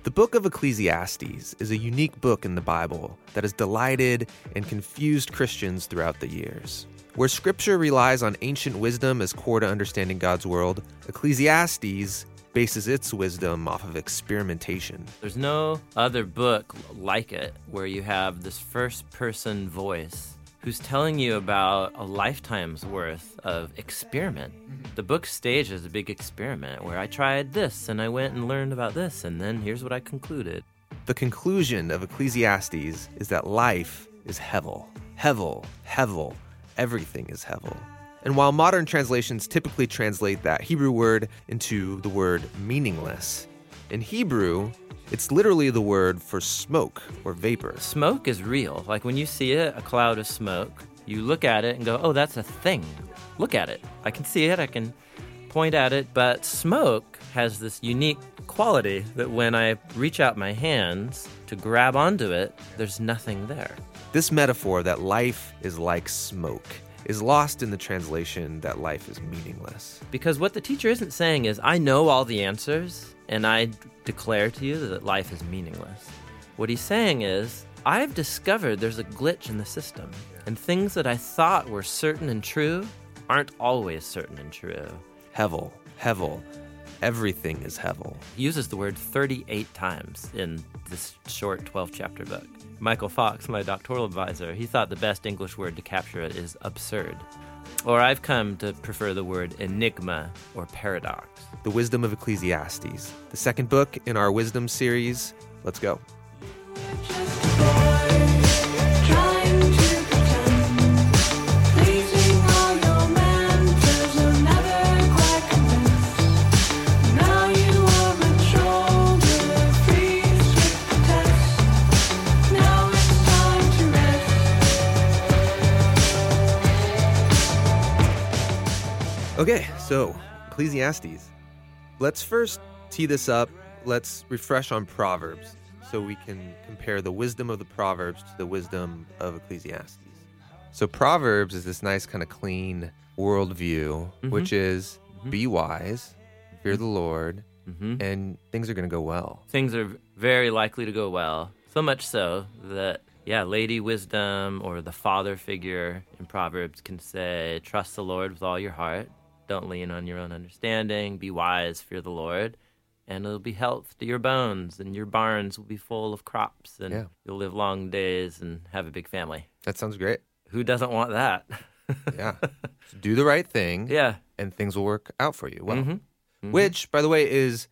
The book of Ecclesiastes is a unique book in the Bible that has delighted and confused Christians throughout the years. Where Scripture relies on ancient wisdom as core to understanding God's world, Ecclesiastes bases its wisdom off of experimentation. There's no other book like it where you have this first-person voice who's telling you about a lifetime's worth of experiment. The book stage is a big experiment where I tried this and I went and learned about this and then here's what I concluded. The conclusion of Ecclesiastes is that life is hevel. Hevel, hevel, everything is hevel. And while modern translations typically translate that Hebrew word into the word meaningless, in Hebrew, it's literally the word for smoke or vapor. Smoke is real. Like when you see it, a cloud of smoke, you look at it and go, oh, that's a thing. Look at it. I can see it. I can point at it. But smoke has this unique quality that when I reach out my hands to grab onto it, there's nothing there. This metaphor that life is like smoke is lost in the translation that life is meaningless. Because what the teacher isn't saying is, I know all the answers, and I declare to you that life is meaningless. What he's saying is, I've discovered there's a glitch in the system, and things that I thought were certain and true aren't always certain and true. Hevel, hevel, everything is hevel. He uses the word 38 times in this short 12-chapter book. Michael Fox, my doctoral advisor, he thought the best English word to capture it is absurd. Or I've come to prefer the word enigma or paradox. The Wisdom of Ecclesiastes, the second book in our wisdom series. Let's go. Okay, so Ecclesiastes. Let's first tee this up. Let's refresh on Proverbs so we can compare the wisdom of the Proverbs to the wisdom of Ecclesiastes. So Proverbs is this nice kind of clean worldview, which is be wise, fear the Lord, and things are going to go well. Things are very likely to go well. So much so that, Lady Wisdom or the father figure in Proverbs can say, trust the Lord with all your heart. Don't lean on your own understanding. Be wise, fear the Lord, and it'll be health to your bones, and your barns will be full of crops, and you'll live long days and have a big family. That sounds great. Who doesn't want that? Yeah. So do the right thing, and things will work out for you well. Which, by the way, is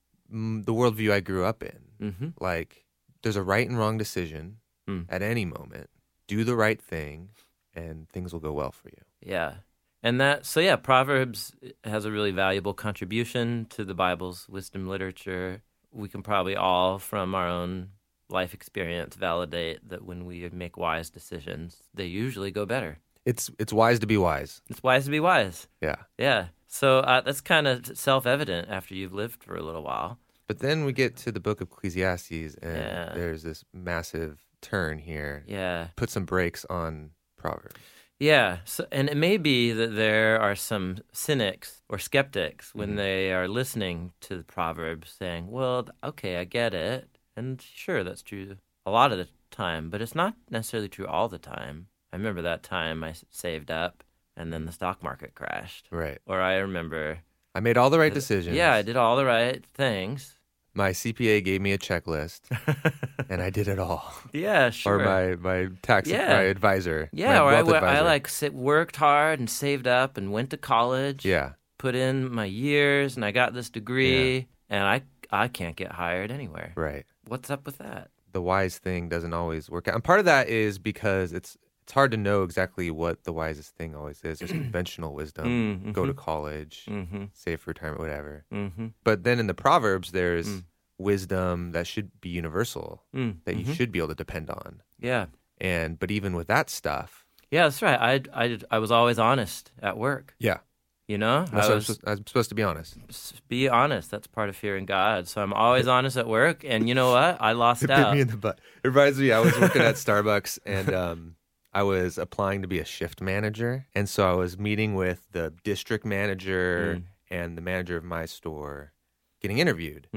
the worldview I grew up in. Like, there's a right and wrong decision at any moment. Do the right thing, and things will go well for you. Yeah. And Proverbs has a really valuable contribution to the Bible's wisdom literature. We can probably all, from our own life experience, validate that when we make wise decisions, they usually go better. It's wise to be wise. It's wise to be wise. Yeah. Yeah. So that's kind of self-evident after you've lived for a little while. But then we get to the book of Ecclesiastes, and there's this massive turn here. Yeah. Put some brakes on Proverbs. Yeah, and it may be that there are some cynics or skeptics when they are listening to the Proverbs saying, well, okay, I get it. And sure, that's true a lot of the time, but it's not necessarily true all the time. I remember that time I saved up and then the stock market crashed. Right. Or I remember... I made all the right decisions. Yeah, I did all the right things. My CPA gave me a checklist, and I did it all. Yeah, sure. Or my tax my advisor. Yeah, my or wealth I advisor. worked hard and saved up and went to college. Yeah. Put in my years, and I got this degree, and I can't get hired anywhere. Right. What's up with that? The wise thing doesn't always work out. And part of that is because it's hard to know exactly what the wisest thing always is. There's conventional wisdom, go to college, save for retirement, whatever. But then in the Proverbs, there's wisdom that should be universal, that you should be able to depend on. Yeah. But even with that stuff. Yeah, that's right. I was always honest at work. Yeah. You know? I'm supposed to be honest. Be honest. That's part of fearing God. So I'm always honest at work. And you know what? I lost out. It bit me in the butt. It reminds me, I was working at Starbucks, and I was applying to be a shift manager. And so I was meeting with the district manager and the manager of my store, getting interviewed.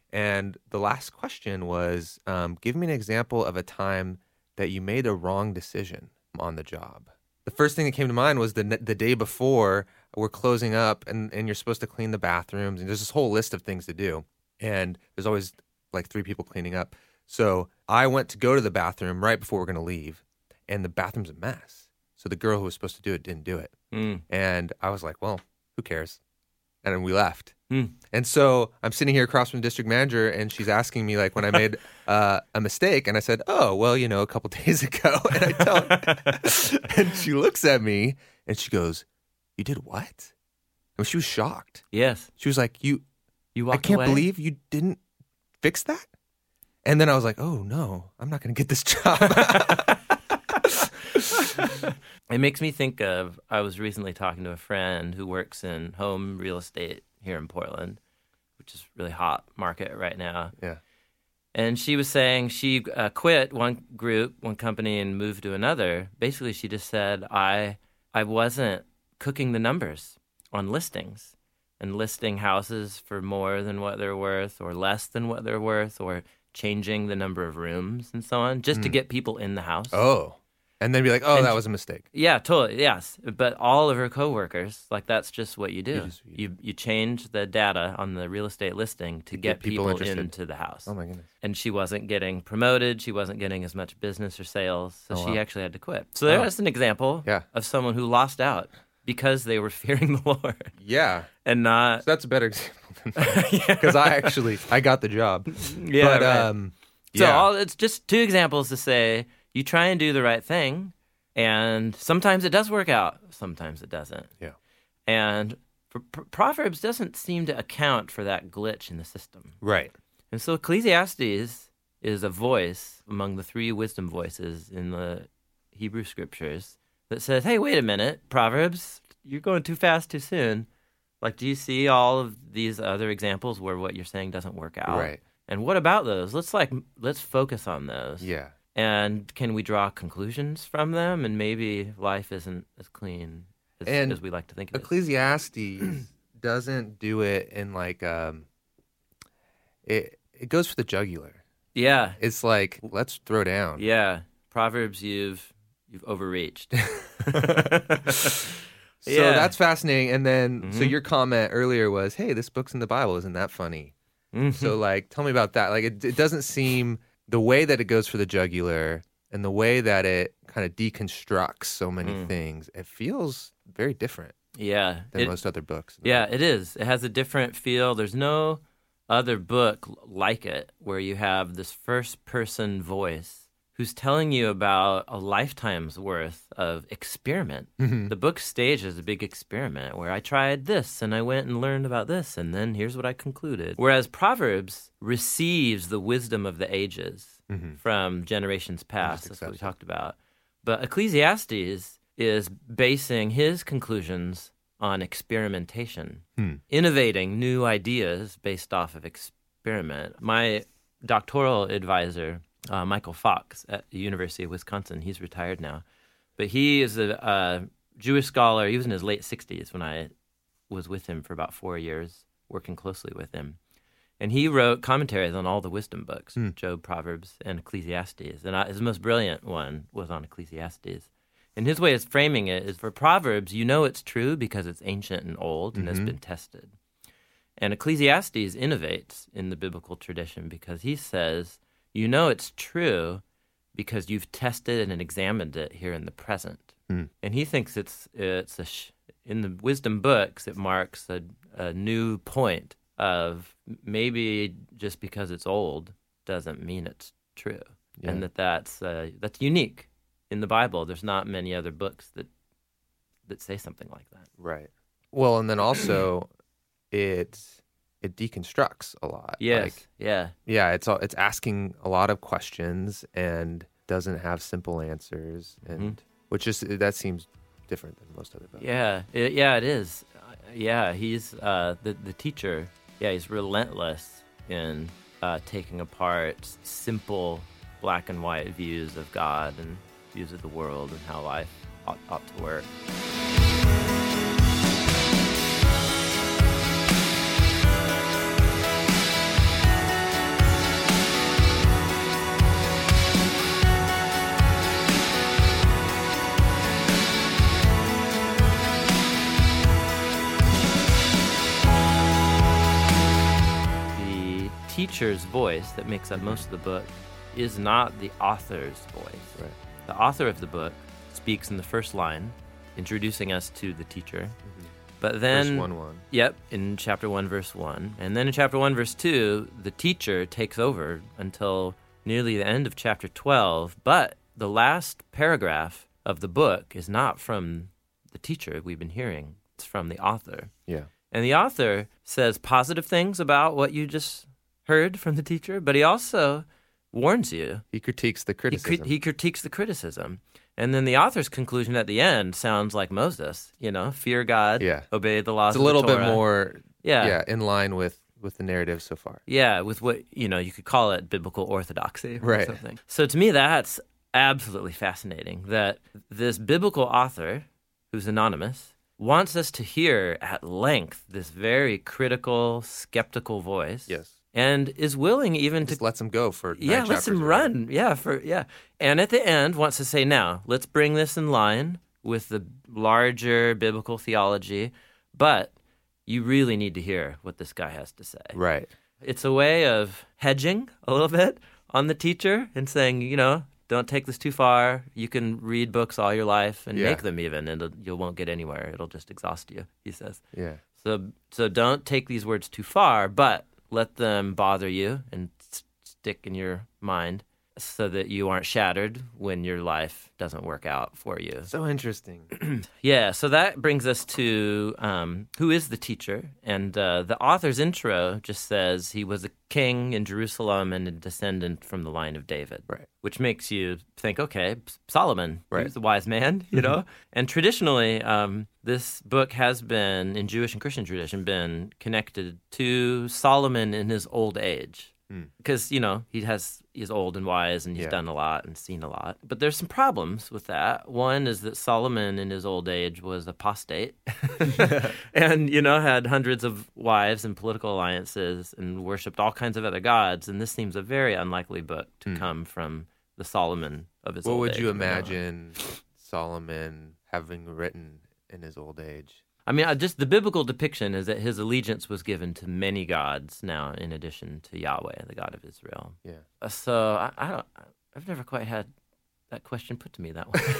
And the last question was, give me an example of a time that you made a wrong decision on the job. The first thing that came to mind was the day before we're closing up and you're supposed to clean the bathrooms. And there's this whole list of things to do. And there's always like 3 people cleaning up. So I went to go to the bathroom right before we're going to leave. And the bathroom's a mess. So the girl who was supposed to do it didn't do it. And I was like, well, who cares? And then we left. And so I'm sitting here across from the district manager, and she's asking me like when I made a mistake, and I said, "Oh, well, a couple days ago." And I tell her, and she looks at me and she goes, "You did what?" I mean, she was shocked. Yes. She was like, "You walked I can't away? believe you didn't fix that." And then I was like, "Oh no, I'm not going to get this job." It makes me think of, I was recently talking to a friend who works in home real estate here in Portland, which is a really hot market right now. Yeah. And she was saying she quit one group, one company, and moved to another. Basically, she just said, I wasn't cooking the numbers on listings and listing houses for more than what they're worth or less than what they're worth or changing the number of rooms and so on just to get people in the house. Oh. And then be like, "Oh, And that was a mistake." Yeah, totally. Yes. But all of her coworkers, like that's just what you do. You You change the data on the real estate listing to get people interested. into the house. Oh my goodness. And she wasn't getting promoted. She wasn't getting as much business or sales. So Oh, she wow. actually had to quit. So there's an example Yeah. of someone who lost out because they were fearing the Lord Yeah. and not. So that's a better example than mine. Because I got the job. Yeah, But, right. So it's just 2 examples to say you try and do the right thing, and sometimes it does work out, sometimes it doesn't. Yeah. And Proverbs doesn't seem to account for that glitch in the system. Right. And so Ecclesiastes is a voice among the 3 wisdom voices in the Hebrew scriptures that says, hey, wait a minute, Proverbs, you're going too fast too soon. Like, do you see all of these other examples where what you're saying doesn't work out? Right. And what about those? Let's focus on those. Yeah. And can we draw conclusions from them? And maybe life isn't as clean as we like to think of it. Ecclesiastes doesn't do it in like it goes for the jugular. Yeah. It's like, let's throw down. Yeah. Proverbs, you've overreached. So Yeah. that's fascinating. And then so your comment earlier was, "Hey, this book's in the Bible. Isn't that funny?" So like, tell me about that. Like, it doesn't seem, the way that it goes for the jugular and the way that it kind of deconstructs so many things, it feels very different Yeah. than most other books. Yeah, it is. It has a different feel. There's no other book like it where you have this first-person voice who's telling you about a lifetime's worth of experiment. The book stage is a big experiment where I tried this and I went and learned about this and then here's what I concluded. Whereas Proverbs receives the wisdom of the ages from generations past. That's what we talked about. But Ecclesiastes is basing his conclusions on experimentation, innovating new ideas based off of experiment. My doctoral advisor, Michael Fox at the University of Wisconsin, he's retired now, but he is a Jewish scholar. He was in his late 60s when I was with him for about 4 years, working closely with him. And he wrote commentaries on all the wisdom books, Job, Proverbs, and Ecclesiastes. And his most brilliant one was on Ecclesiastes. And his way of framing it is, for Proverbs, you know it's true because it's ancient and old and has been tested. And Ecclesiastes innovates in the biblical tradition because he says, you know it's true because you've tested and examined it here in the present. And he thinks in the wisdom books, it marks a new point of maybe just because it's old doesn't mean it's true. Yeah. And that's unique in the Bible. There's not many other books that say something like that. Right. Well, and then also it deconstructs a lot. Yes. Like, yeah. it's asking a lot of questions and doesn't have simple answers, and which is, that seems different than most other books. Yeah. It is. Yeah. He's the teacher. Yeah. He's relentless in taking apart simple black and white views of God and views of the world and how life ought to work. teacher's voice that makes up most of the book is not the author's voice. Right. The author of the book speaks in the first line, introducing us to the teacher. But then, Verse 1:1. Yep, in chapter 1, verse 1. And then in chapter 1, verse 2, the teacher takes over until nearly the end of chapter 12. But the last paragraph of the book is not from the teacher we've been hearing. It's from the author. Yeah. And the author says positive things about what you just heard from the teacher, but he also warns you. He critiques the criticism. He critiques the criticism. And then the author's conclusion at the end sounds like Moses, fear God, obey the laws It's of a the little bit Torah. more Yeah. in line with the narrative so far. Yeah, with what, you could call it biblical orthodoxy or Right. something. So to me, that's absolutely fascinating that this biblical author, who's anonymous, wants us to hear at length this very critical, skeptical voice. Yes. And is willing even Just to lets him go for 9 lets chapters him or run. And at the end wants to say, now, let's bring this in line with the larger biblical theology, but you really need to hear what this guy has to say. Right. It's a way of hedging a little bit on the teacher and saying, don't take this too far. You can read books all your life and make them even, and you won't get anywhere. It'll just exhaust you, he says. Yeah. So don't take these words too far, but let them bother you and stick in your mind so that you aren't shattered when your life doesn't work out for you. So interesting. Yeah, so that brings us to who is the teacher? And the author's intro just says he was a king in Jerusalem and a descendant from the line of David. Right. Which makes you think, okay, Solomon, Right. he was a wise man, you know? And traditionally, this book has been, in Jewish and Christian tradition, been connected to Solomon in his old age. Because, he's old and wise and he's done a lot and seen a lot. But there's some problems with that. One is that Solomon in his old age was apostate and, had hundreds of wives and political alliances and worshipped all kinds of other gods. And this seems a very unlikely book to come from the Solomon of his What old age. would you imagine Solomon having written in his old age? I mean, just the biblical depiction is that his allegiance was given to many gods now, in addition to Yahweh, the God of Israel. Yeah. So I've never quite had that question put to me that way.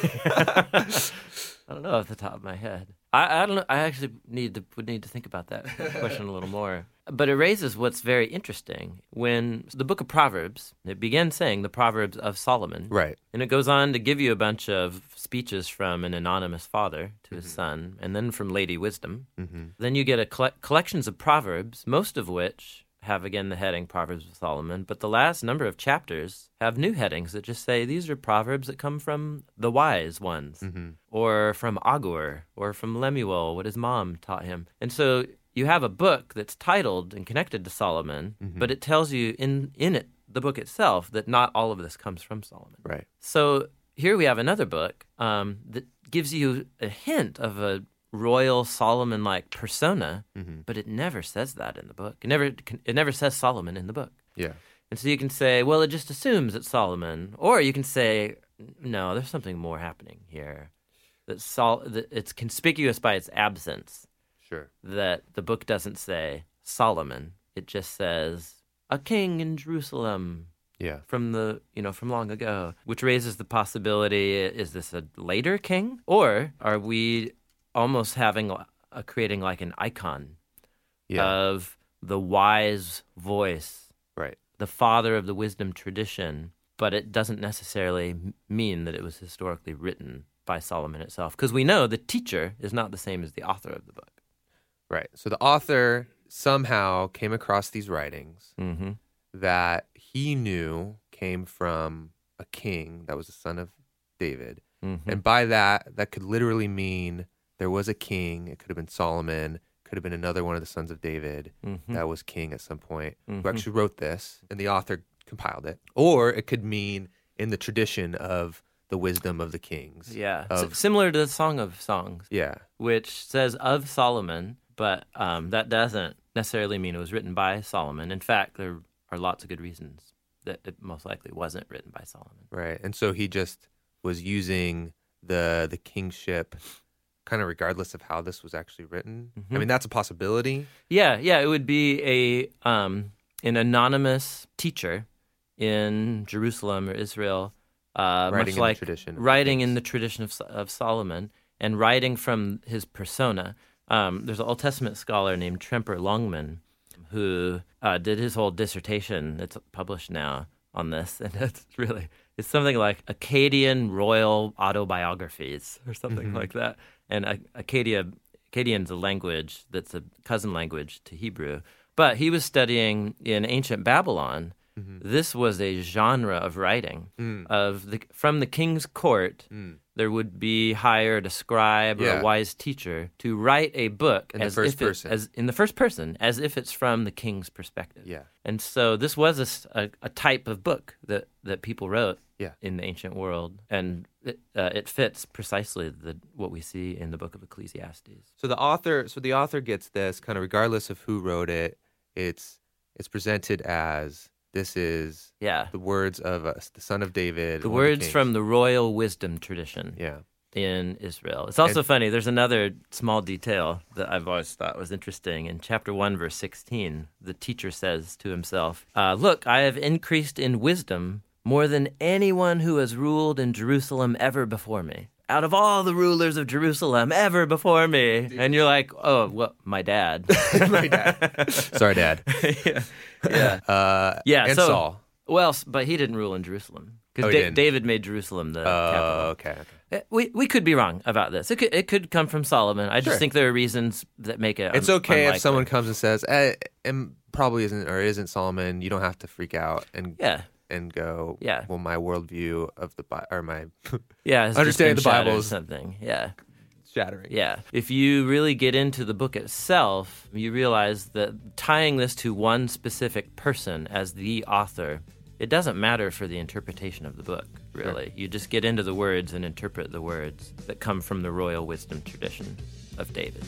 I don't know off the top of my head. I don't know. I actually would need to think about that question a little more. But it raises what's very interesting. When the book of Proverbs, it begins saying the Proverbs of Solomon. Right. And it goes on to give you a bunch of speeches from an anonymous father to his son, and then from Lady Wisdom. Then you get a collections of Proverbs, most of which have, again, the heading Proverbs of Solomon. But the last number of chapters have new headings that just say these are Proverbs that come from the wise ones, or from Agur, or from Lemuel, what his mom taught him. And so you have a book that's titled and connected to Solomon, but it tells you in it, the book itself, that not all of this comes from Solomon. Right. So here we have another book that gives you a hint of a royal Solomon-like persona, but it never says that in the book. It never says Solomon in the book. Yeah. And so you can say, well, it just assumes it's Solomon. Or you can say, no, there's something more happening here. That it's conspicuous by its absence. Sure. That the book doesn't say Solomon. It just says a king in Jerusalem. Yeah. From long ago, which raises the possibility: is this a later king, or are we almost creating like an icon of the wise voice, right? The father of the wisdom tradition, but it doesn't necessarily mean that it was historically written by Solomon itself, because we know the teacher is not the same as the author of the book. Right. So the author somehow came across these writings that he knew came from a king that was the son of David. And by that could literally mean there was a king. It could have been Solomon, could have been another one of the sons of David that was king at some point, who actually wrote this, and the author compiled it. Or it could mean in the tradition of the wisdom of the kings. Yeah, similar to the Song of Songs. Yeah. Which says of Solomon, but that doesn't necessarily mean it was written by Solomon. In fact, there are lots of good reasons that it most likely wasn't written by Solomon. Right, and so he just was using the kingship kind of regardless of how this was actually written. I mean, that's a possibility. Yeah, it would be an anonymous teacher in Jerusalem or Israel, Writing much in like the tradition of writing kings. in the tradition of Solomon and writing from his persona. There's an Old Testament scholar named Tremper Longman who did his whole dissertation that's published now on this, and it's something like Akkadian royal autobiographies or something like that. And Akkadian's a language that's a cousin language to Hebrew. But he was studying in ancient Babylon. This was a genre of writing from the king's court. There would be hired a scribe or a wise teacher to write a book In the first person. as if it's from the king's perspective. Yeah. And so this was a type of book that people wrote in the ancient world, and it fits precisely what we see in the book of Ecclesiastes. So the author gets this kind of regardless of who wrote it. It's presented as this is the words of the son of David. The words from the royal wisdom tradition. Yeah. In Israel. It's also funny, there's another small detail that I've always thought was interesting. In chapter 1, verse 16, the teacher says to himself, look, I have increased in wisdom more than anyone who has ruled in Jerusalem ever before me. Out of all the rulers of Jerusalem ever before me. And you're like, oh, well, my dad. My dad. Sorry, Dad. And Saul. Well, but he didn't rule in Jerusalem. Because David made Jerusalem the capital. Okay. We could be wrong about this. It could come from Solomon. I just think there are reasons that make it It's okay unlikely. if someone comes and says, and probably isn't Solomon. You don't have to freak out and go, well, my worldview of the Bible, or my understanding the Bible is something. shattering. Yeah. If you really get into the book itself, you realize that tying this to one specific person as the author, it doesn't matter for the interpretation of the book, really. Sure. You just get into the words and interpret the words that come from the royal wisdom tradition of David.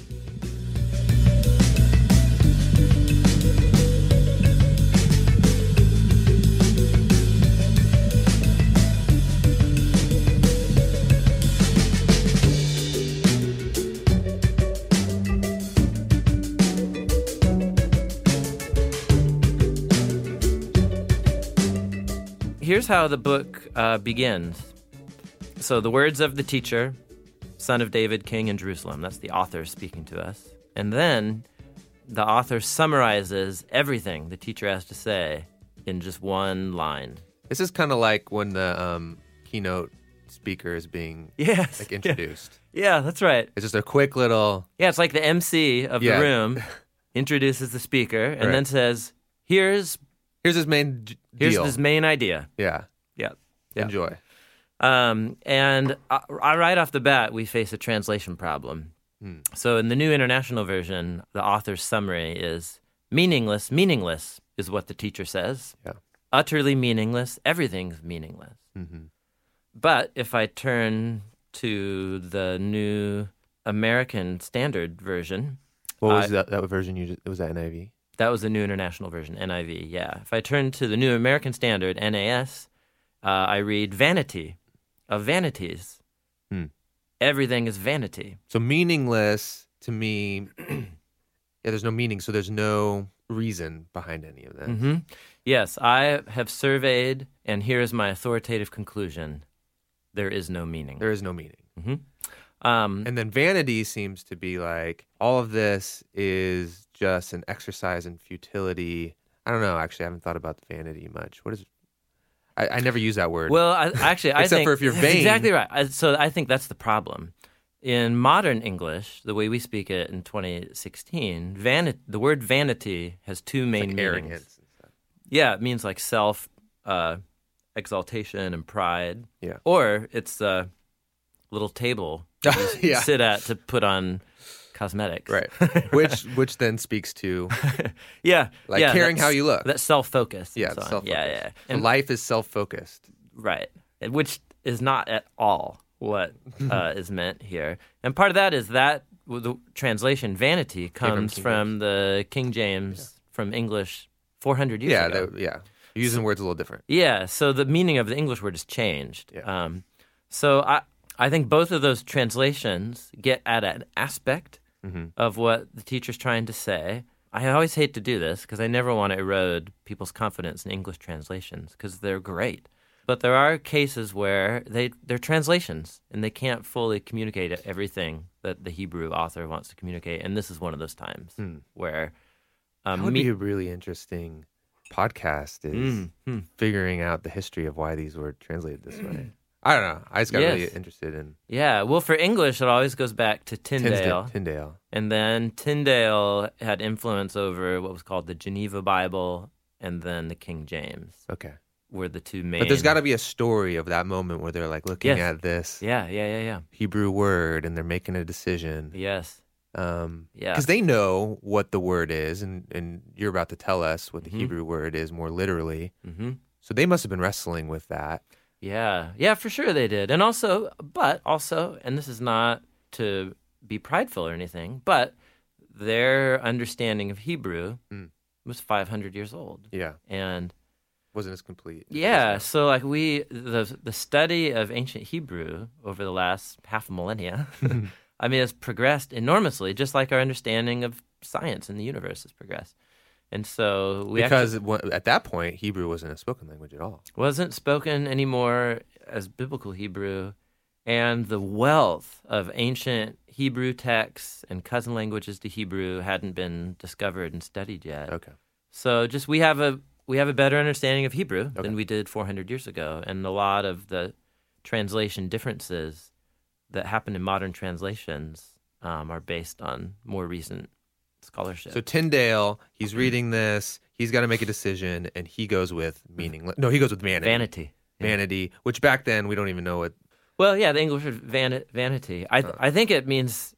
Here's how the book begins. So the words of the teacher, son of David, king in Jerusalem. That's the author speaking to us. And then the author summarizes everything the teacher has to say in just one line. This is kind of like when the keynote speaker is being introduced. Yeah, that's right. It's just a quick little... Yeah, it's like the MC of the room introduces the speaker and then says, Here's his main deal. Here's his main idea. Yeah. Enjoy. And right off the bat, we face a translation problem. So in the New International Version, the author's summary is meaningless is what the teacher says. Yeah. Utterly meaningless, everything's meaningless. Mm-hmm. But if I turn to the New American Standard Version... What was that version you just... Was that NIV? That was the New International Version, NIV, yeah. If I turn to the New American Standard, NAS, I read vanity of vanities. Everything is vanity. So meaningless, to me, there's no meaning, so there's no reason behind any of that. Mm-hmm. Yes, I have surveyed, and here is my authoritative conclusion. There is no meaning. There is no meaning. Mm-hmm. And then vanity seems to be like, all of this is just an exercise in futility. I don't know. Actually, I haven't thought about the vanity much. What is? I never use that word. Well, I except think for if you're vain. That's exactly right. So I think that's the problem. In modern English, the way we speak it in 2016, the word vanity has two main meanings. Arrogance and stuff. Yeah, it means like self exaltation and pride. Yeah. Or it's a little table you sit at to put on cosmetics. Right. which then speaks to caring how you look. That's self-focused. Yeah, so self-focused. Yeah. And so life is self-focused. Right. Which is not at all what is meant here. And part of that is that the translation vanity comes from the King James from English 400 years ago. You're using words a little different. Yeah, so the meaning of the English word has changed. Yeah. So I think both of those translations get at an aspect of what the teacher's trying to say. I always hate to do this because I never want to erode people's confidence in English translations because they're great. But there are cases where they're translations and they can't fully communicate everything that the Hebrew author wants to communicate. And this is one of those times where... that would be a really interesting podcast, is figuring out the history of why these were translated this way. I don't know. I just got really interested in... Yeah, well, for English, it always goes back to Tyndale. Tyndale. And then Tyndale had influence over what was called the Geneva Bible and then the King James. Okay. Were the two main... But there's got to be a story of that moment where they're like looking at this Hebrew word and they're making a decision. Yes. Because they know what the word is, and you're about to tell us what the Hebrew word is more literally. Mm-hmm. So they must have been wrestling with that. Yeah, for sure they did. And also, and this is not to be prideful or anything, but their understanding of Hebrew was 500 years old. Yeah. And wasn't as complete. Yeah, so like the study of ancient Hebrew over the last half a millennia, I mean, it's progressed enormously, just like our understanding of science and the universe has progressed. And so at that point, Hebrew wasn't a spoken language at all. Wasn't spoken anymore as biblical Hebrew, and the wealth of ancient Hebrew texts and cousin languages to Hebrew hadn't been discovered and studied yet. Okay. So just we have a better understanding of Hebrew than we did 400 years ago, and a lot of the translation differences that happen in modern translations are based on more recent scholarship. So Tyndale, he's reading this, he's got to make a decision, and he goes with meaningless. No, he goes with vanity. Vanity, which back then we don't even know what. Well, yeah, the English word vanity. I think it means.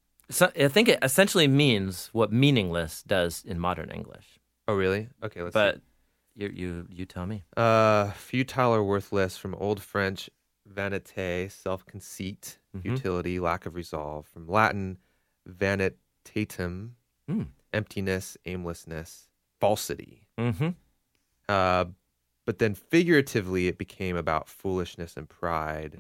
I think it essentially means what meaningless does in modern English. Oh, really? Okay, let's see. You tell me. Futile or worthless, from Old French vanité, self-conceit, futility, lack of resolve. From Latin vanitatum, emptiness, aimlessness, falsity. Mm-hmm. But then figuratively, it became about foolishness and pride.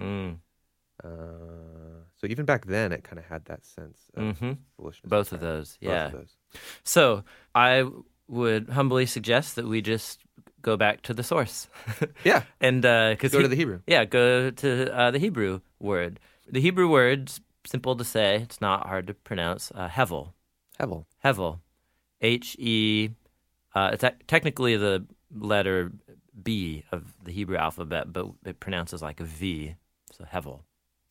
So even back then, it kind of had that sense of foolishness. Both of those, yeah. Both of those. So I would humbly suggest that we just go back to the source. Yeah. And go to the Hebrew. Yeah, go to the Hebrew word. The Hebrew word's simple to say. It's not hard to pronounce. Hevel. Hevel. He. It's technically the letter B of the Hebrew alphabet, but it pronounces like a V. So Hevel.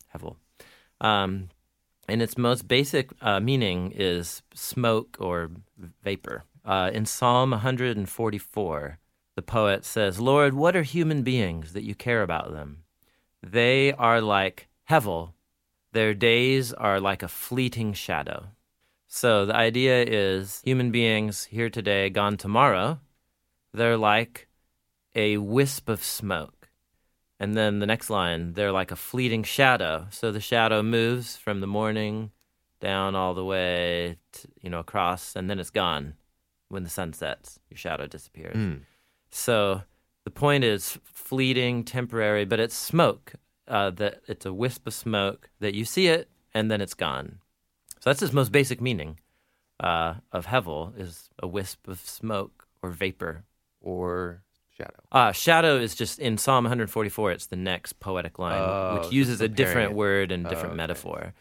And its most basic meaning is smoke or vapor. In Psalm 144, the poet says, "Lord, what are human beings that you care about them? They are like Hevel. Their days are like a fleeting shadow." So the idea is human beings here today, gone tomorrow, they're like a wisp of smoke. And then the next line, they're like a fleeting shadow. So the shadow moves from the morning down all the way to, across, and then it's gone. When the sun sets, your shadow disappears. So the point is fleeting, temporary, but it's smoke. That it's a wisp of smoke that you see it, and then it's gone. So that's its most basic meaning of Hevel, is a wisp of smoke or vapor. Or shadow. Shadow is just, in Psalm 144, it's the next poetic line, which uses a different word and different metaphor.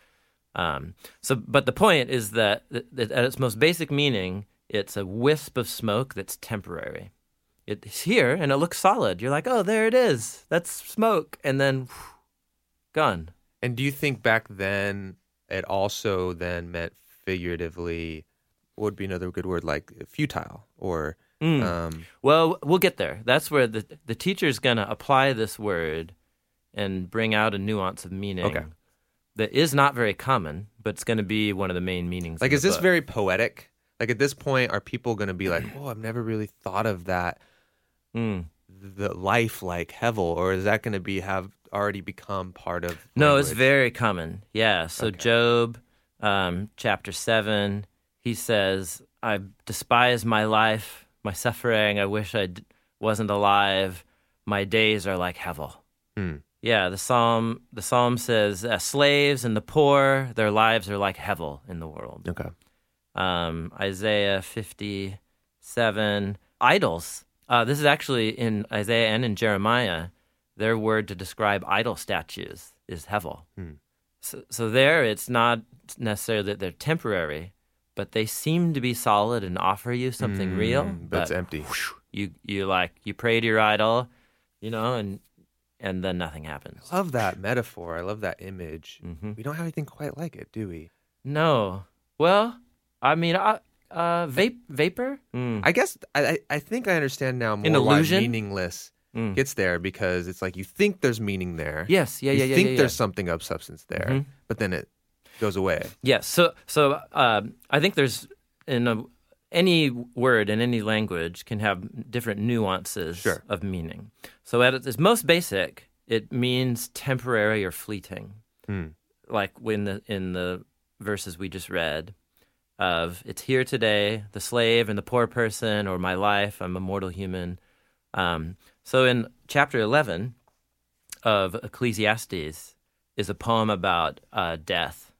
But the point is that at its most basic meaning, it's a wisp of smoke that's temporary. It's here, and it looks solid. You're like, oh, there it is. That's smoke. And then, gone. And do you think back then it also then meant figuratively, what would be another good word, like futile? Or well, we'll get there. That's where the teacher's going to apply this word and bring out a nuance of meaning that is not very common, but it's going to be one of the main meanings. Like, is this very poetic? Like, at this point, are people going to be like, oh, I've never really thought of that, the life like Hevel, or is that going to have already become part of language? No, it's very common. Yeah, so Job, chapter 7, he says, I despise my life, my suffering, I wish I wasn't alive, my days are like Hevel. Yeah, the psalm says, slaves and the poor, their lives are like Hevel in the world. Okay. Isaiah 57. Idols. This is actually in Isaiah and in Jeremiah. Their word to describe idol statues is hevel. So there, it's not necessarily that they're temporary, but they seem to be solid and offer you something real. But it's empty. You pray to your idol, and then nothing happens. I love that metaphor. I love that image. We don't have anything quite like it, do we? No. Well, I mean, vapor? I guess I think I understand now more An illusion? why meaningless gets there, because it's like you think there's meaning there. Yes, yeah. You think there's something of substance there, but then it goes away. Yes. So I think there's any word in any language can have different nuances of meaning. So at its most basic, it means temporary or fleeting, like in the verses we just read. Of it's here today, the slave and the poor person, or my life, I'm a mortal human. So in chapter 11 of Ecclesiastes is a poem about death,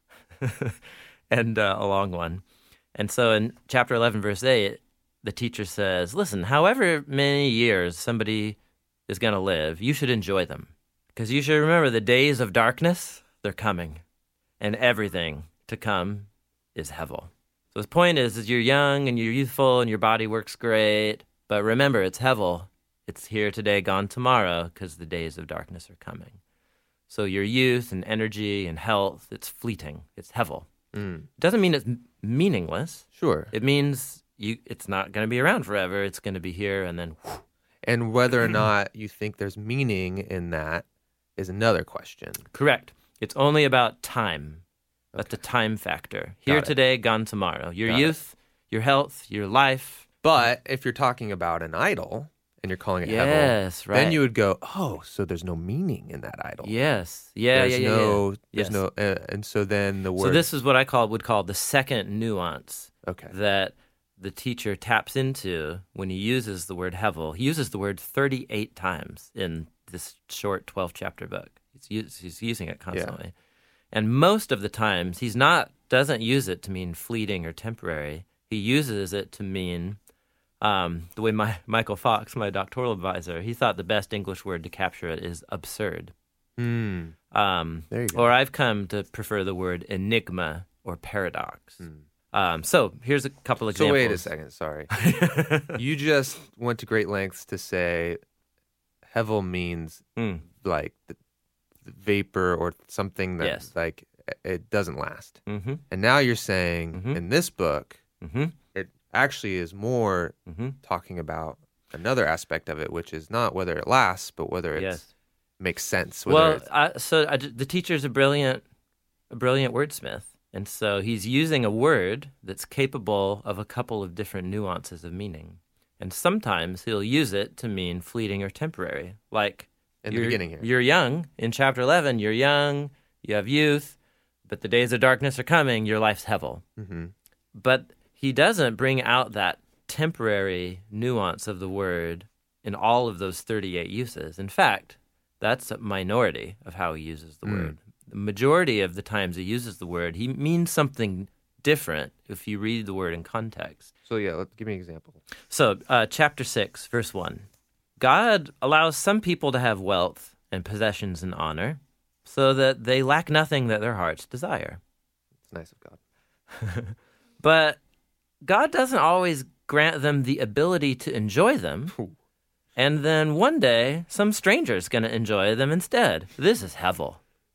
and a long one. And so in chapter 11, verse 8, the teacher says, listen, however many years somebody is going to live, you should enjoy them, because you should remember the days of darkness, they're coming, and everything to come is hevel. So the point is you're young and you're youthful and your body works great, but remember, it's hevel. It's here today, gone tomorrow, because the days of darkness are coming. So your youth and energy and health, it's fleeting. It's hevel. It doesn't mean it's meaningless. Sure. It means it's not going to be around forever. It's going to be here and then whoosh. And whether or not you think there's meaning in that is another question. Correct. It's only about time. That's the time factor. Here today, gone tomorrow. Your youth, your health, your life. But if you're talking about an idol and you're calling it yes, hevel, right. then you would go, oh, so there's no meaning in that idol. Yes. There's no, yes. And so then the word. So this is what I would call the second nuance. Okay. That the teacher taps into when he uses the word hevel. He uses the word 38 times in this short 12-chapter book. He's using it constantly. Yeah. And most of the times, doesn't use it to mean fleeting or temporary. He uses it to mean, the way Michael Fox, my doctoral advisor, he thought the best English word to capture it is absurd. There you go. Or I've come to prefer the word enigma or paradox. So here's a couple examples. So wait a second, sorry. You just went to great lengths to say hevel means like the vapor or something that like it doesn't last. And now you're saying in this book, it actually is more talking about another aspect of it, which is not whether it lasts, but whether it makes sense. The teacher's a brilliant wordsmith. And so he's using a word that's capable of a couple of different nuances of meaning. And sometimes he'll use it to mean fleeting or temporary. Like in the beginning here. You're young. In chapter 11, you're young, you have youth, but the days of darkness are coming, your life's hevel. But he doesn't bring out that temporary nuance of the word in all of those 38 uses. In fact, that's a minority of how he uses the word. The majority of the times he uses the word, he means something different if you read the word in context. So give me an example. So chapter 6, verse 1. God allows some people to have wealth and possessions and honor so that they lack nothing that their hearts desire. It's nice of God. But God doesn't always grant them the ability to enjoy them. And then one day, some stranger's going to enjoy them instead. This is hevel.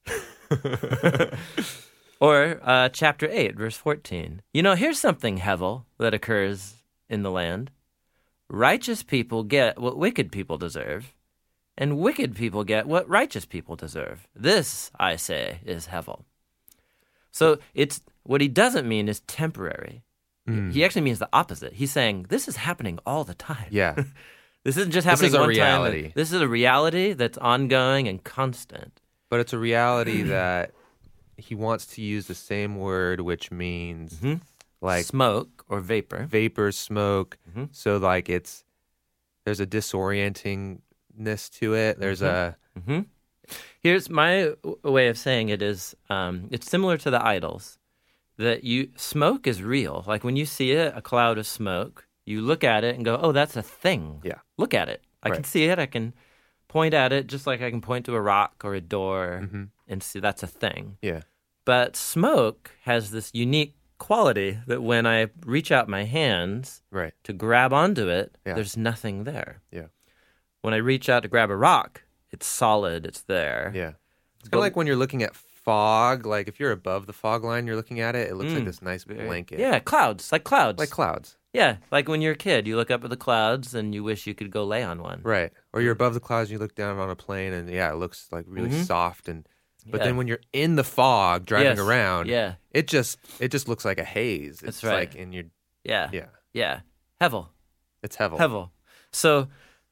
Or chapter 8, verse 14. Here's something hevel that occurs in the land. Righteous people get what wicked people deserve, and wicked people get what righteous people deserve. This, I say, is hevel. So it's what he doesn't mean is temporary. He actually means the opposite. He's saying this is happening all the time. Yeah. This isn't just happening one time. This is a reality. This is a reality that's ongoing and constant. But it's a reality that he wants to use the same word, which means like smoke or vapor. Vapor, smoke. So like there's a disorientingness to it. There's a... Here's my way of saying it is, it's similar to the idols. that smoke is real. Like when you see a cloud of smoke, you look at it and go, oh, that's a thing. Yeah. Look at it. I can see it. I can point at it just like I can point to a rock or a door and see that's a thing. Yeah. But smoke has this unique quality that when I reach out my hands Right. to grab onto it, Yeah. there's nothing there. Yeah. When I reach out to grab a rock, it's solid, it's there. Yeah. It's kind of like when you're looking at fog, like if you're above the fog line, you're looking at it, it looks like this nice blanket. Yeah, clouds, like clouds. Like clouds. Yeah, like when you're a kid, you look up at the clouds and you wish you could go lay on one. Right. Or you're above the clouds and you look down on a plane and it looks like really soft but Yeah. then when you're in the fog driving Yes. around, Yeah, it just looks like a haze. It's That's right. like and you're yeah, yeah. Hevel. It's hevel. Hevel. So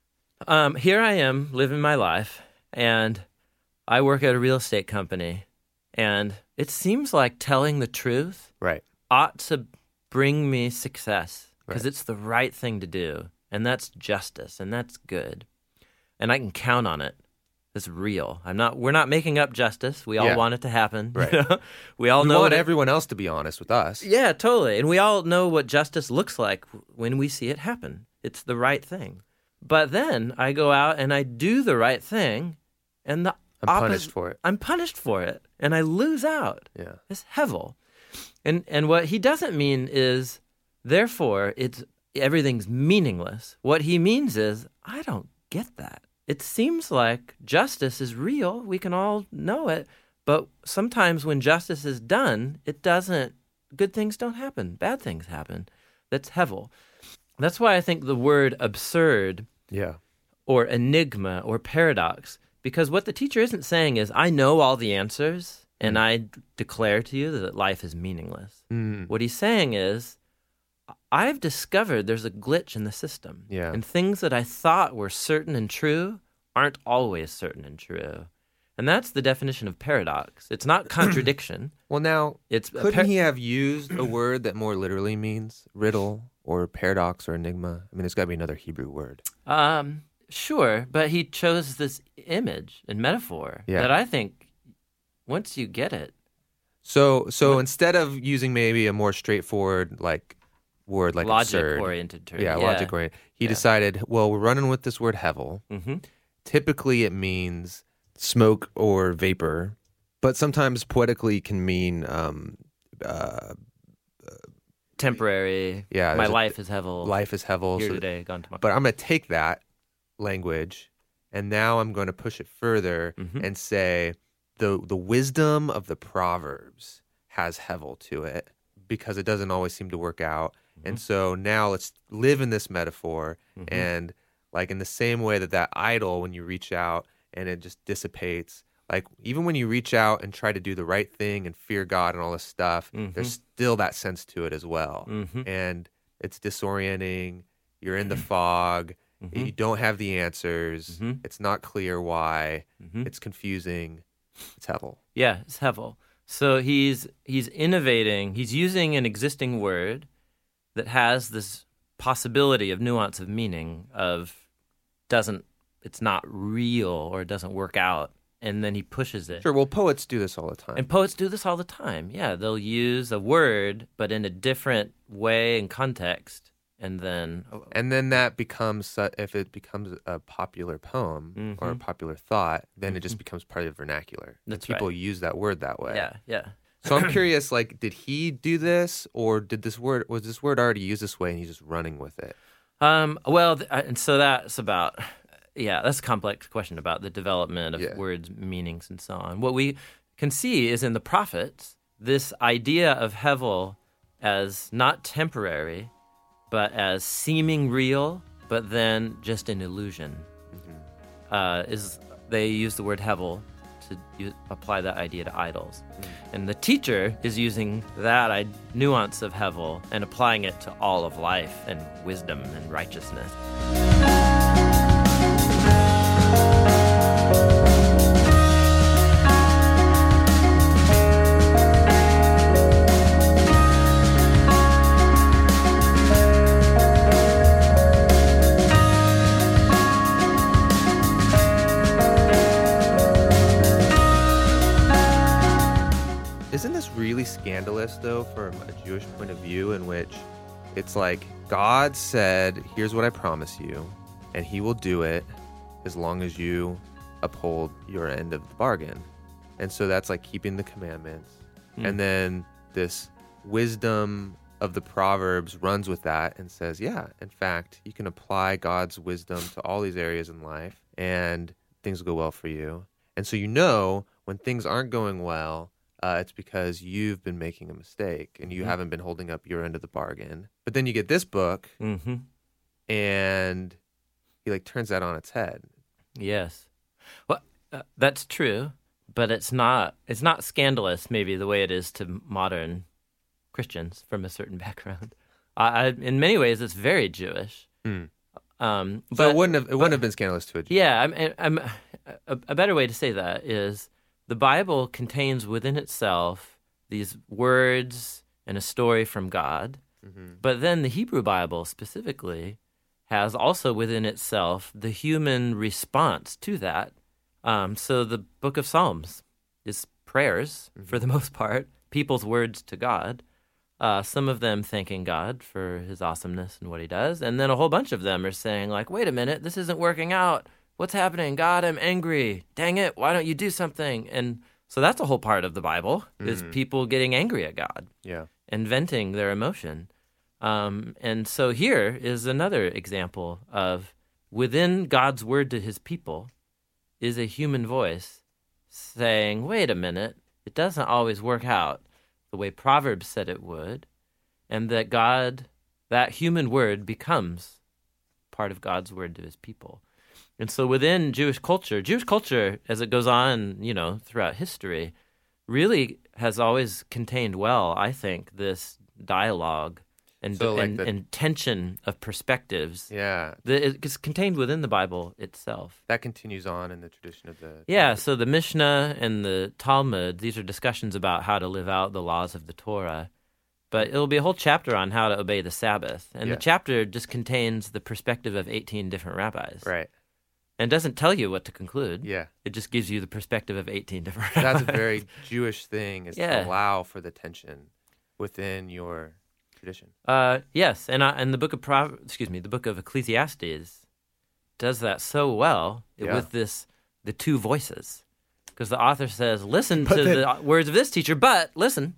here I am living my life, and I work at a real estate company, and it seems like telling the truth Right. ought to bring me success because Right. it's the right thing to do, and that's justice, and that's good, and I can count on it. It's real. We're not making up justice. We all Yeah. want it to happen. Right. You know? We all We know want that- everyone else to be honest with us. Yeah, totally. And we all know what justice looks like when we see it happen. It's the right thing. But then I go out and I do the right thing, and I'm punished for it. I'm punished for it, and I lose out. Yeah. It's hevel. And what he doesn't mean is, therefore, everything's meaningless. What he means is, I don't get that. It seems like justice is real. We can all know it. But sometimes when justice is done, good things don't happen. Bad things happen. That's hevel. That's why I think the word absurd Yeah. or enigma or paradox, because what the teacher isn't saying is, I know all the answers and I declare to you that life is meaningless. What he's saying is, I've discovered there's a glitch in the system. Yeah. And things that I thought were certain and true aren't always certain and true. And that's the definition of paradox. It's not contradiction. Well, now, It's couldn't he have used a word that more literally means riddle or paradox or enigma? I mean, there's got to be another Hebrew word. Sure, but he chose this image and metaphor that I think once you get it. So instead of using maybe a more straightforward word like absurd, logic-oriented term. logic-oriented, he decided, well, we're running with this word hevel. Mm-hmm. Typically, it means smoke or vapor, but sometimes poetically can mean Temporary. Yeah, My there's a- life is hevel. life is hevel. Here so- today, gone tomorrow. But I'm going to take that language and now I'm going to push it further and say the wisdom of the Proverbs has hevel to it because it doesn't always seem to work out. And so now let's live in this metaphor and like in the same way that idol, when you reach out and it just dissipates, like even when you reach out and try to do the right thing and fear God and all this stuff, there's still that sense to it as well. And it's disorienting. You're in the fog. You don't have the answers. It's not clear why. It's confusing. It's hevel. Yeah, it's hevel. So he's innovating. He's using an existing word that has this possibility of nuance of meaning it's not real or it doesn't work out. And then he pushes it. Sure, well, poets do this all the time. And poets do this all the time. Yeah, they'll use a word, but in a different way and context. And then that becomes, if it becomes a popular poem or a popular thought, then it just becomes part of the vernacular. That's people right. use that word that way. yeah. So I'm curious, like, did he do this, or was this word already used this way, and he's just running with it? And so that's about, that's a complex question about the development of words, meanings, and so on. What we can see is in the prophets, this idea of hevel as not temporary, but as seeming real, but then just an illusion. They use the word hevel to apply that idea to idols. And the teacher is using that nuance of hevel and applying it to all of life and wisdom and righteousness. Isn't this really scandalous though, from a Jewish point of view, in which it's like God said, here's what I promise you, and he will do it as long as you uphold your end of the bargain. And so that's like keeping the commandments. And then this wisdom of the Proverbs runs with that and says, yeah, in fact, you can apply God's wisdom to all these areas in life and things will go well for you. And so when things aren't going well, it's because you've been making a mistake and you haven't been holding up your end of the bargain. But then you get this book and he like turns that on its head. Yes. Well, that's true, but it's not scandalous maybe the way it is to modern Christians from a certain background. In many ways, it's very Jewish. So it wouldn't have been scandalous to a Jew. Yeah, a better way to say that is the Bible contains within itself these words and a story from God, but then the Hebrew Bible specifically has also within itself the human response to that. So the book of Psalms is prayers, for the most part, people's words to God. Some of them thanking God for his awesomeness and what he does. And then a whole bunch of them are saying, like, wait a minute, this isn't working out. What's happening? God, I'm angry. Dang it, why don't you do something? And so that's a whole part of the Bible, is people getting angry at God and venting their emotion. And so here is another example of within God's word to his people is a human voice saying, wait a minute, it doesn't always work out the way Proverbs said it would, and that God, that human word becomes part of God's word to his people. And so within Jewish culture, as it goes on, throughout history, really has always contained well, I think, this dialogue and tension of perspectives. Yeah. It's contained within the Bible itself. That continues on in the tradition of the... Yeah, so the Mishnah and the Talmud, these are discussions about how to live out the laws of the Torah. But it'll be a whole chapter on how to obey the Sabbath. And the chapter just contains the perspective of 18 different rabbis. Right. And doesn't tell you what to conclude. Yeah. It just gives you the perspective of 18 different rabbis. That's a very Jewish thing, is to allow for the tension within your tradition. Yes, and the book of the book of Ecclesiastes does that so well with the two voices, because the author says, "Listen to the words of this teacher, but listen."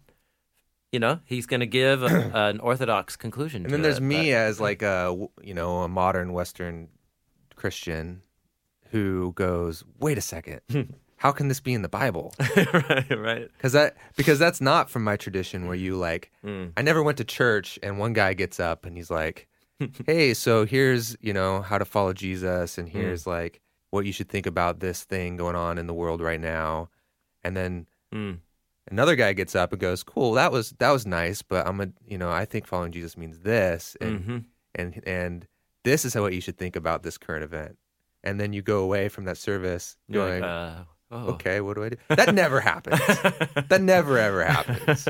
He's going to give an orthodox conclusion. And then there's me as like a modern Western Christian who goes, "Wait a second." How can this be in the Bible? Right. Because that's not from my tradition, where you I never went to church and one guy gets up and he's like, hey, so here's, how to follow Jesus, and here's like what you should think about this thing going on in the world right now. And then another guy gets up and goes, cool, that was nice, but I think following Jesus means this, and this is what you should think about this current event. And then you go away from that service going, okay, what do I do? That never happens. That never, ever happens.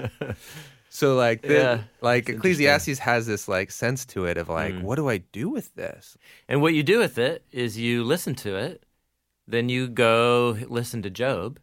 So Ecclesiastes has this sense to it of what do I do with this? And what you do with it is you listen to it, then you go listen to Job,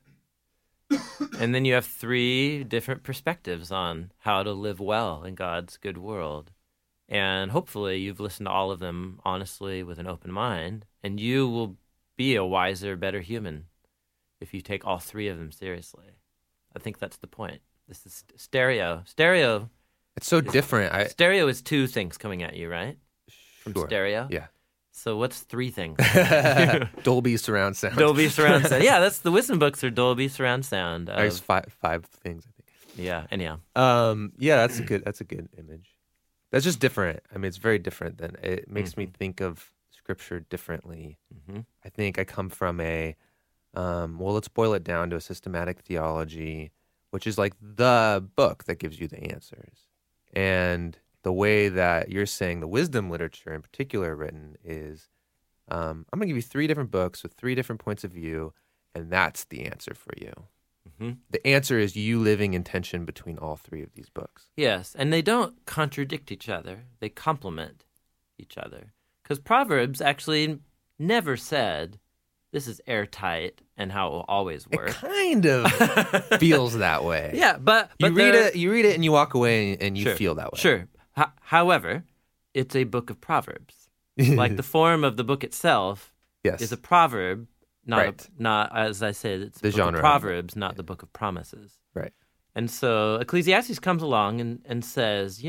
and then you have 3 different perspectives on how to live well in God's good world. And hopefully you've listened to all of them honestly with an open mind, and you will be a wiser, better human if you take all 3 of them seriously. I think that's the point. This is stereo. It's so different. Stereo is 2 things coming at you, right? From stereo? Yeah. So what's 3 things? Dolby surround sound. Dolby surround sound. Yeah, that's the wisdom books are Dolby surround sound. There's 5 things, I think. Yeah, anyhow. Yeah, that's a good image. That's just different. I mean, it's very different than it makes me think of Scripture differently. I think I come from let's boil it down to a systematic theology, which is like the book that gives you the answers. And the way that you're saying the wisdom literature in particular written is, I'm going to give you 3 different books with 3 different points of view, and that's the answer for you. The answer is you living in tension between all 3 of these books. Yes, and they don't contradict each other. They complement each other. Because Proverbs actually never said, this is airtight and how it will always It work. kind of feels that way. Yeah, but You read it, and you walk away, and you Sure, feel that way. Sure. However, it's a book of Proverbs. Like the form of the book itself Yes. is a proverb, Right. not as I said, it's The a book genre. of Proverbs, not the book of promises. Right. And so Ecclesiastes comes along and says,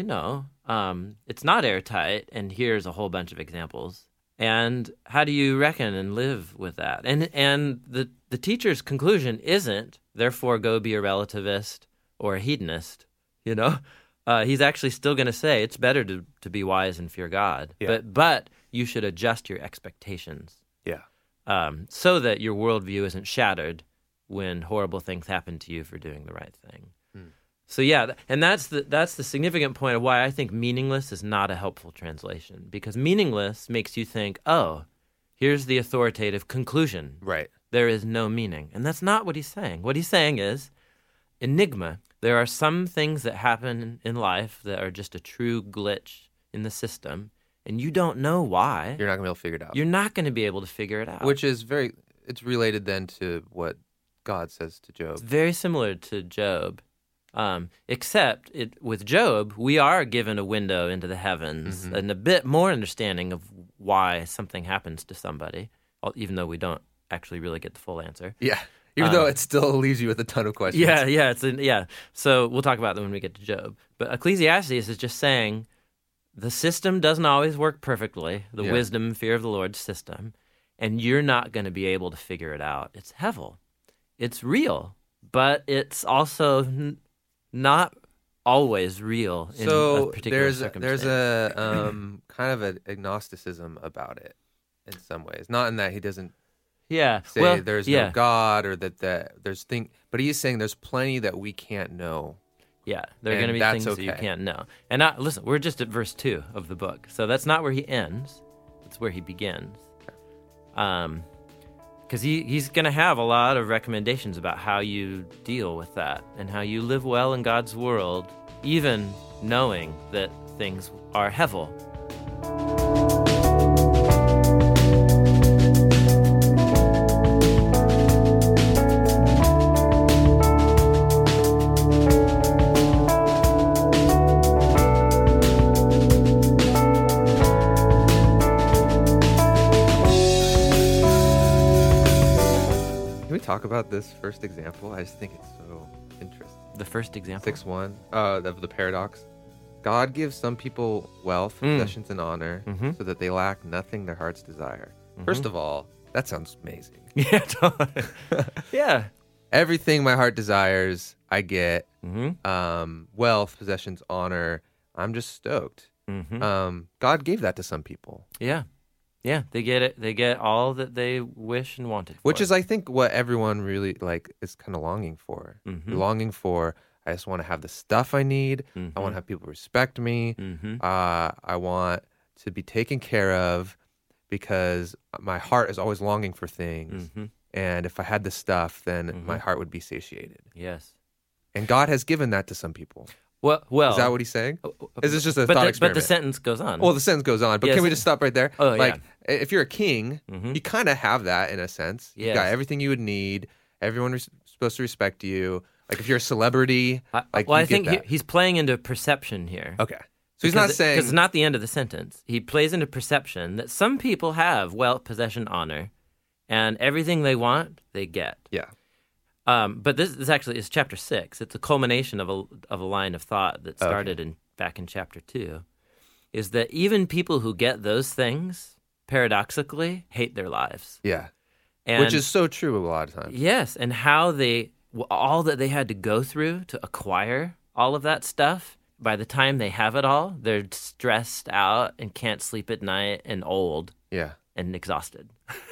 it's not airtight, and here's a whole bunch of examples. And how do you reckon and live with that? And the teacher's conclusion isn't, therefore go be a relativist or a hedonist, He's actually still going to say it's better to be wise and fear God. Yeah. But you should adjust your expectations. Yeah. So that your worldview isn't shattered when horrible things happen to you for doing the right thing. So yeah, and that's the significant point of why I think meaningless is not a helpful translation, because meaningless makes you think, oh, here's the authoritative conclusion. Right. There is no meaning. And that's not what he's saying. What he's saying is, enigma. There are some things that happen in life that are just a true glitch in the system, and you don't know why. You're not going to be able to figure it out. You're not going to be able to figure it out. Which is it's related then to what God says to Job. It's very similar to Job, except with Job, we are given a window into the heavens and a bit more understanding of why something happens to somebody, even though we don't actually really get the full answer. Yeah. Even though it still leaves you with a ton of questions. Yeah. So we'll talk about that when we get to Job. But Ecclesiastes is just saying the system doesn't always work perfectly, the wisdom and fear of the Lord system, and you're not going to be able to figure it out. It's hevel. It's real, but it's also not always real in a particular circumstance. There's a kind of an agnosticism about it in some ways. Not in that he doesn't say there's no God or that there's things, but he's saying there's plenty that we can't know. Yeah, there are going to be things that you can't know. And listen, we're just at verse 2 of the book, so that's not where he ends. It's where he begins. Because he's going to have a lot of recommendations about how you deal with that and how you live well in God's world, even knowing that things are hevel. Talk about this first example. I just think it's so interesting. The first example? 6:1 of the paradox. God gives some people wealth, possessions, and honor so that they lack nothing their hearts desire. First of all, that sounds amazing. Yeah, totally. Yeah. Everything my heart desires, I get. Wealth, possessions, honor. I'm just stoked. God gave that to some people. Yeah. Yeah, they get it. They get all that they wish and wanted for. Which is, I think, what everyone really is kind of longing for. Longing for, I just want to have the stuff I need. I want to have people respect me. I want to be taken care of because my heart is always longing for things. And if I had the stuff, then my heart would be satiated. Yes. And God has given that to some people. Well, is that what he's saying? Is this just a thought experiment? But the sentence goes on. Well, the sentence goes on. But can we just stop right there? Oh, yeah. If you're a king, you kind of have that in a sense. Yes. You got everything you would need. Everyone is supposed to respect you. Like if you're a celebrity, I think he's playing into perception here. Okay. So he's not saying... Because it's not the end of the sentence. He plays into perception that some people have wealth, possession, honor, and everything they want, they get. Yeah. But this actually is chapter 6. It's a culmination of a line of thought that started back in chapter 2, is that even people who get those things, paradoxically, hate their lives. Yeah. And, which is so true a lot of times. Yes, and how all that they had to go through to acquire all of that stuff, by the time they have it all, they're stressed out and can't sleep at night and old. Yeah. And exhausted.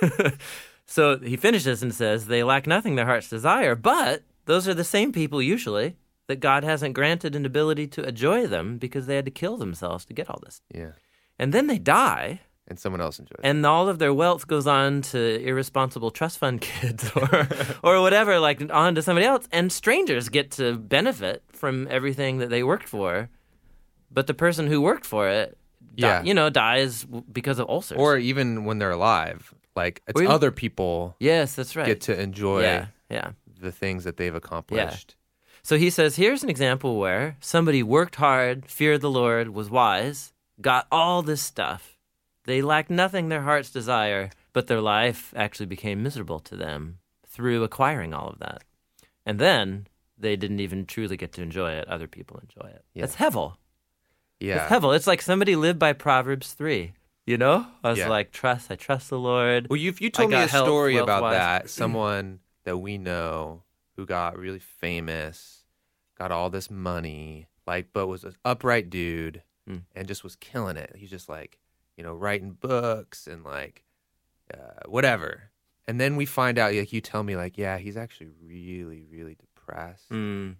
So he finishes and says, they lack nothing their hearts desire, but those are the same people usually that God hasn't granted an ability to enjoy them because they had to kill themselves to get all this. Yeah. And then they die. And someone else enjoys it. And all of their wealth goes on to irresponsible trust fund kids or whatever, like on to somebody else. And strangers get to benefit from everything that they worked for. But the person who worked for it, dies because of ulcers. Or even when they're alive. Like, it's Or even- other people Yes, that's right. get to enjoy Yeah. the things that they've accomplished. So he says, here's an example where somebody worked hard, feared the Lord, was wise, got all this stuff. They lacked nothing their hearts desire, but their life actually became miserable to them through acquiring all of that. And then they didn't even truly get to enjoy it. Other people enjoy it. Yeah. That's hevel. Yeah. It's hevel. It's like somebody lived by Proverbs 3. You know? I was Yeah. like, I trust the Lord. Well, you told me got a health, story wealth, about wise. that. Someone that we know who got really famous, got all this money, but was an upright dude and just was killing it. He's just writing books and whatever. And then we find out, you tell me, he's actually really, really depressed and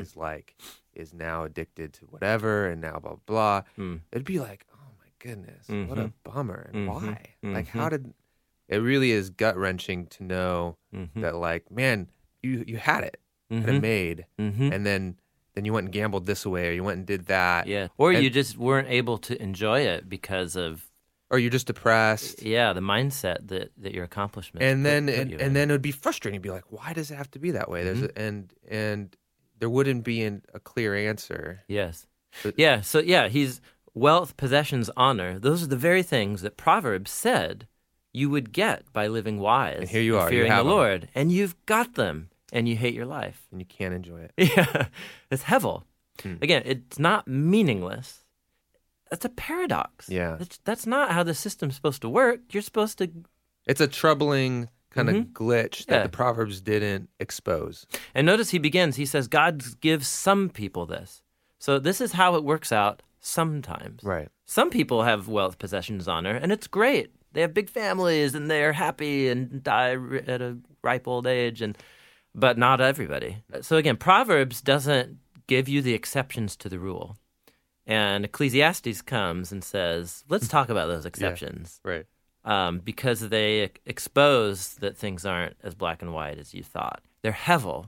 is now addicted to whatever and now blah, blah, blah. It'd be like, oh my goodness, what a bummer. And why? How did, it really is gut wrenching to know that man, you had it, had it made. And then you went and gambled this way or you went and did that. Yeah. Or you just weren't able to enjoy it because of, or you're just depressed. Yeah, the mindset that your accomplishment. And then it would be frustrating. You'd be like, why does it have to be that way? There's and there wouldn't be a clear answer. Yes. But, he's wealth, possessions, honor. Those are the very things that Proverbs said you would get by living wise. And here you are, fearing you have the them. Lord, and you've got them, and you hate your life. And you can't enjoy it. Yeah, it's hevel. Again, it's not meaningless. That's a paradox. Yeah. That's not how the system's supposed to work. You're supposed to... It's a troubling kind of glitch that the Proverbs didn't expose. And notice he begins, he says, God gives some people this. So this is how it works out sometimes. Right. Some people have wealth, possessions, honor, and it's great. They have big families, and they're happy and die at a ripe old age, but not everybody. So again, Proverbs doesn't give you the exceptions to the rule. And Ecclesiastes comes and says, let's talk about those exceptions. Yeah, right. Because they expose that things aren't as black and white as you thought. They're hevel.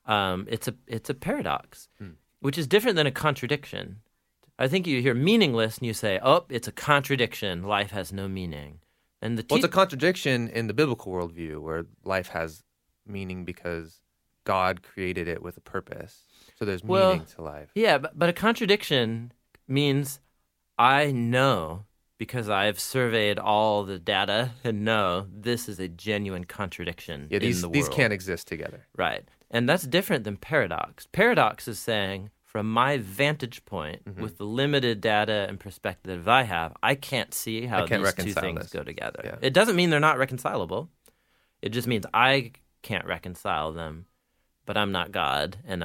It's a paradox, which is different than a contradiction. I think you hear meaningless and you say, oh, it's a contradiction. Life has no meaning. And it's a contradiction in the biblical worldview where life has meaning because God created it with a purpose. So there's meaning to life. Yeah, but a contradiction means I know because I've surveyed all the data and know this is a genuine contradiction in the world. These can't exist together. Right. And that's different than paradox. Paradox is saying, from my vantage point, with the limited data and perspective I have, I can't see how these two things go together. Yeah. It doesn't mean they're not reconcilable. It just means I can't reconcile them, but I'm not God, and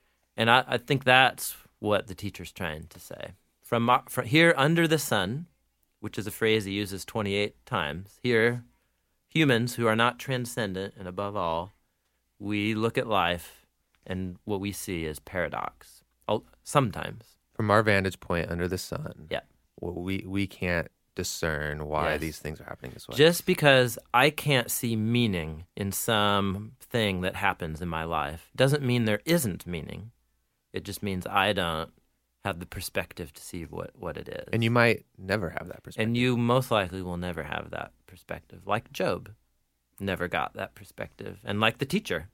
I think that's what the teacher's trying to say. From here under the sun, which is a phrase he uses 28 times, here, humans who are not transcendent and above all, we look at life and what we see is paradox. Sometimes. From our vantage point under the sun, Yeah. we can't discern why these things are happening this way. Just because I can't see meaning in some thing that happens in my life doesn't mean there isn't meaning. It just means I don't have the perspective to see what it is. And you might never have that perspective. And you most likely will never have that perspective. Like Job never got that perspective. And like the teacher.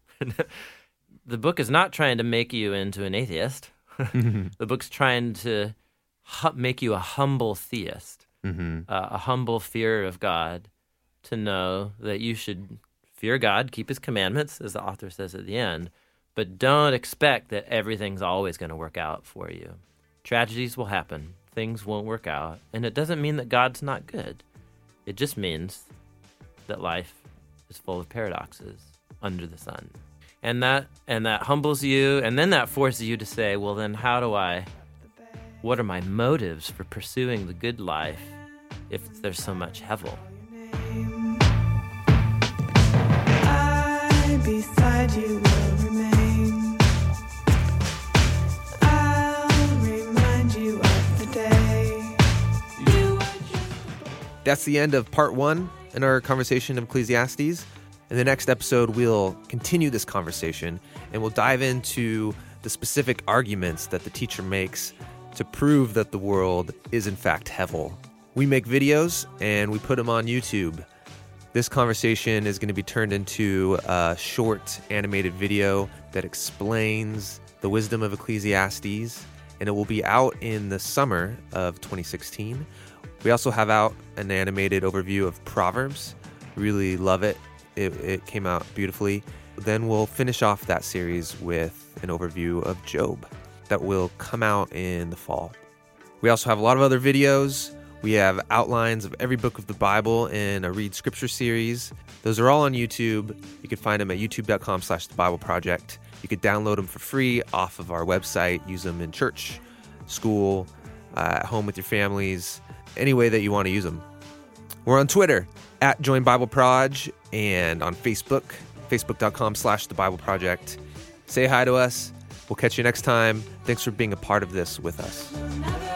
The book is not trying to make you into an atheist. The book's trying to make you a humble theist, a humble fear of God, to know that you should fear God, keep his commandments, as the author says at the end, but don't expect that everything's always going to work out for you. Tragedies will happen. Things won't work out. And it doesn't mean that God's not good. It just means that life is full of paradoxes under the sun. And that humbles you, and then that forces you to say, well, then what are my motives for pursuing the good life if there's so much hevel? I beside you will remain. I'll remind you of the day. That's the end of part 1 in our conversation of Ecclesiastes. In the next episode, we'll continue this conversation and we'll dive into the specific arguments that the teacher makes to prove that the world is in fact hevel. We make videos and we put them on YouTube. This conversation is going to be turned into a short animated video that explains the wisdom of Ecclesiastes, and it will be out in the summer of 2016. We also have out an animated overview of Proverbs. Really love it. It came out beautifully. Then we'll finish off that series with an overview of Job that will come out in the fall. We also have a lot of other videos. We have outlines of every book of the Bible in a Read Scripture series. Those are all on YouTube. You can find them at youtube.com/The Bible Project. You could download them for free off of our website, use them in church, school, at home with your families, any way that you want to use them. We're on Twitter at Join Bible Proj and on Facebook, facebook.com/The Bible Project. Say hi to us. We'll catch you next time. Thanks for being a part of this with us.